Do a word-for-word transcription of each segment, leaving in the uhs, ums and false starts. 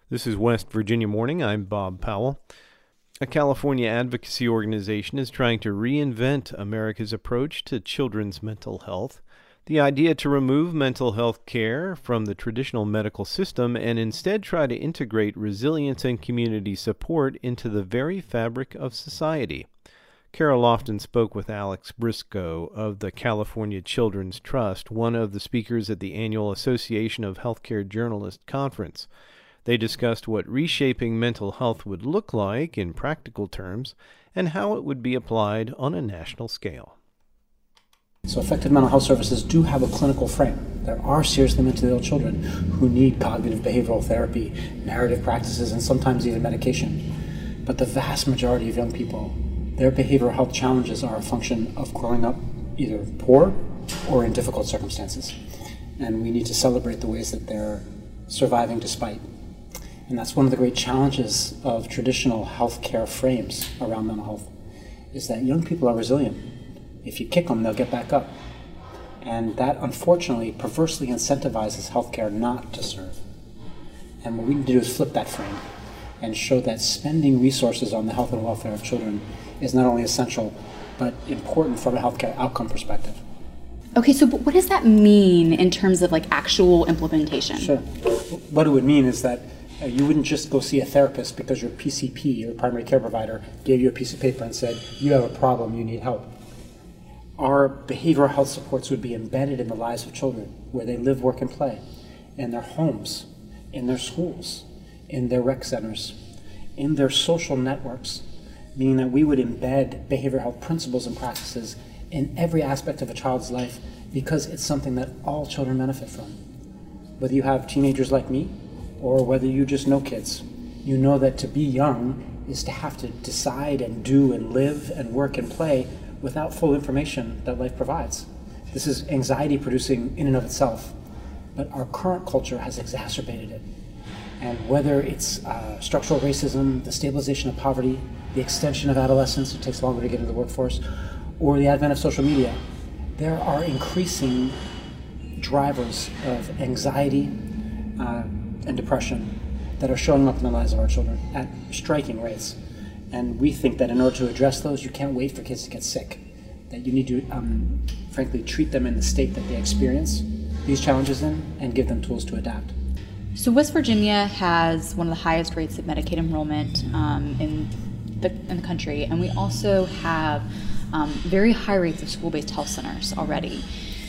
This is West Virginia Morning. I'm Bob Powell. A California advocacy organization is trying to reinvent America's approach to children's mental health. The idea to remove mental health care from the traditional medical system and instead try to integrate resilience and community support into the very fabric of society. Kara Lofton spoke with Alex Briscoe of the California Children's Trust, one of the speakers at the annual Association of Healthcare Journalists conference. They discussed what reshaping mental health would look like in practical terms and how it would be applied on a national scale. So effective mental health services do have a clinical frame. There are seriously mentally ill children who need cognitive behavioral therapy, narrative practices, and sometimes even medication. But the vast majority of young people, their behavioral health challenges are a function of growing up either poor or in difficult circumstances. And we need to celebrate the ways that they're surviving despite. And that's one of the great challenges of traditional healthcare frames around mental health, is that young people are resilient. If you kick them, they'll get back up. And that, unfortunately, perversely incentivizes healthcare not to serve. And what we need to do is flip that frame and show that spending resources on the health and welfare of children is not only essential, but important from a healthcare outcome perspective. Okay, so but what does that mean in terms of like actual implementation? Sure. What it would mean is that Uh, you wouldn't just go see a therapist because your P C P, your primary care provider, gave you a piece of paper and said, you have a problem, you need help. Our behavioral health supports would be embedded in the lives of children, where they live, work, and play, in their homes, in their schools, in their rec centers, in their social networks, meaning that we would embed behavioral health principles and practices in every aspect of a child's life because it's something that all children benefit from. Whether you have teenagers like me, or whether you just know kids, you know that to be young is to have to decide and do and live and work and play without full information that life provides. This is anxiety producing in and of itself, but our current culture has exacerbated it. And whether it's uh, structural racism, the stabilization of poverty, the extension of adolescence, it takes longer to get into the workforce, or the advent of social media, there are increasing drivers of anxiety, uh, and depression that are showing up in the lives of our children at striking rates. And we think that in order to address those, you can't wait for kids to get sick, that you need to, um, frankly, treat them in the state that they experience these challenges in and give them tools to adapt. So West Virginia has one of the highest rates of Medicaid enrollment um, in, the, in the country, and we also have um, very high rates of school-based health centers already.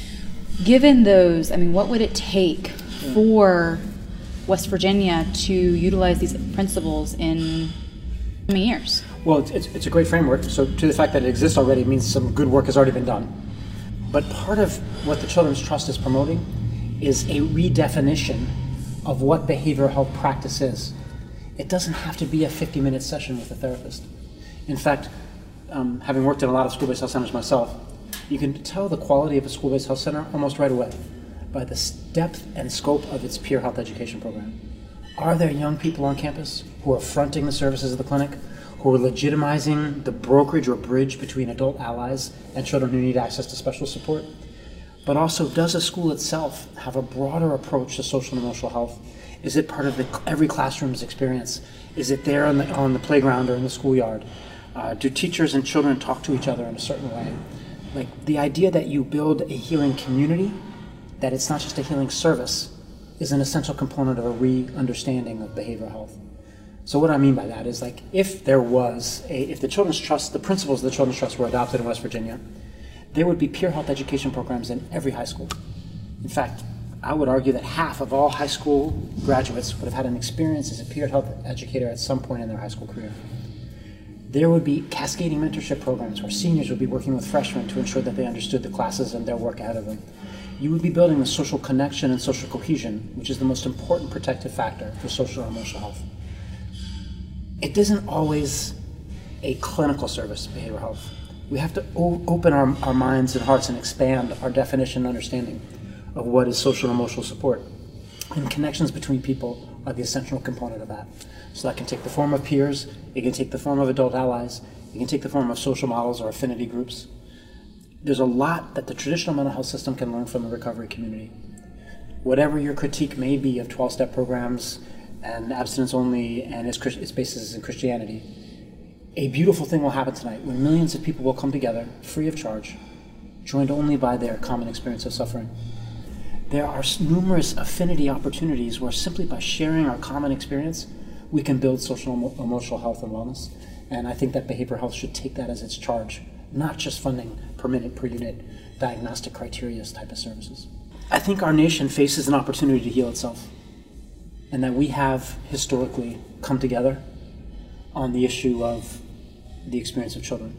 Given those, I mean, what would it take yeah. for West Virginia to utilize these principles in many years? Well, it's, it's, it's a great framework. So to the fact that it exists already means some good work has already been done. But part of what the Children's Trust is promoting is a redefinition of what behavioral health practice is. It doesn't have to be a fifty minute session with a therapist. In fact, um, having worked in a lot of school-based health centers myself, you can tell the quality of a school-based health center almost right away by the depth and scope of its peer health education program. Are there young people on campus who are fronting the services of the clinic, who are legitimizing the brokerage or bridge between adult allies and children who need access to special support? But also, does a school itself have a broader approach to social and emotional health? Is it part of the, every classroom's experience? Is it there on the, on the playground or in the schoolyard? Uh, do teachers and children talk to each other in a certain way? Like the idea that you build a healing community, that it's not just a healing service, is an essential component of a re-understanding of behavioral health. So what I mean by that is, like, if there was a, if the Children's Trust, the principles of the Children's Trust were adopted in West Virginia, there would be peer health education programs in every high school. In fact, I would argue that half of all high school graduates would have had an experience as a peer health educator at some point in their high school career. There would be cascading mentorship programs where seniors would be working with freshmen to ensure that they understood the classes and their work ahead of them. You would be building the social connection and social cohesion, which is the most important protective factor for social and emotional health. It isn't always a clinical service, behavioral health. We have to o- open our, our minds and hearts and expand our definition and understanding of what is social and emotional support. And connections between people are the essential component of that. So that can take the form of peers, it can take the form of adult allies, it can take the form of social models or affinity groups. There's a lot that the traditional mental health system can learn from the recovery community. Whatever your critique may be of twelve-step programs, and abstinence only and its, its basis in Christianity, a beautiful thing will happen tonight when millions of people will come together free of charge, joined only by their common experience of suffering. There are numerous affinity opportunities where simply by sharing our common experience, we can build social and emotional health and wellness. And I think that behavioral health should take that as its charge, not just funding per minute, per unit, diagnostic criteria type of services. I think our nation faces an opportunity to heal itself, and that we have historically come together on the issue of the experience of children.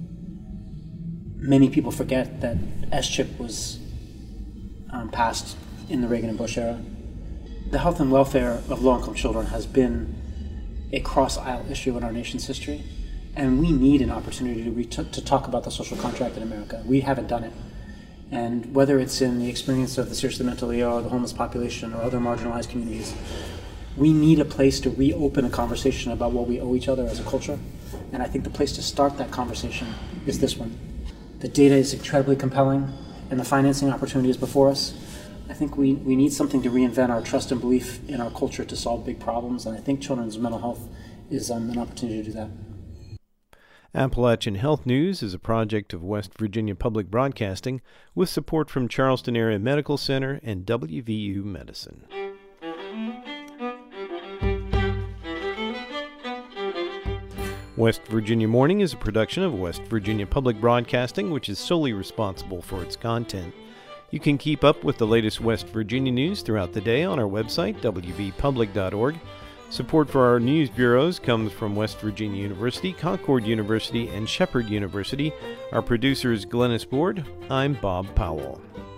Many people forget that S chip was um, passed in the Reagan and Bush era. The health and welfare of low-income children has been a cross-aisle issue in our nation's history, and we need an opportunity to, re- to talk about the social contract in America. We haven't done it. And whether it's in the experience of the seriously mentally ill, the homeless population, or other marginalized communities, we need a place to reopen a conversation about what we owe each other as a culture. And I think the place to start that conversation is this one. The data is incredibly compelling, and the financing opportunity is before us. I think we, we need something to reinvent our trust and belief in our culture to solve big problems, and I think children's mental health is um, an opportunity to do that. Appalachian Health News is a project of West Virginia Public Broadcasting with support from Charleston Area Medical Center and W V U Medicine. West Virginia Morning is a production of West Virginia Public Broadcasting, which is solely responsible for its content. You can keep up with the latest West Virginia news throughout the day on our website, w v public dot org. Support for our news bureaus comes from West Virginia University, Concord University, and Shepherd University. Our producer is Glennis Board. I'm Bob Powell.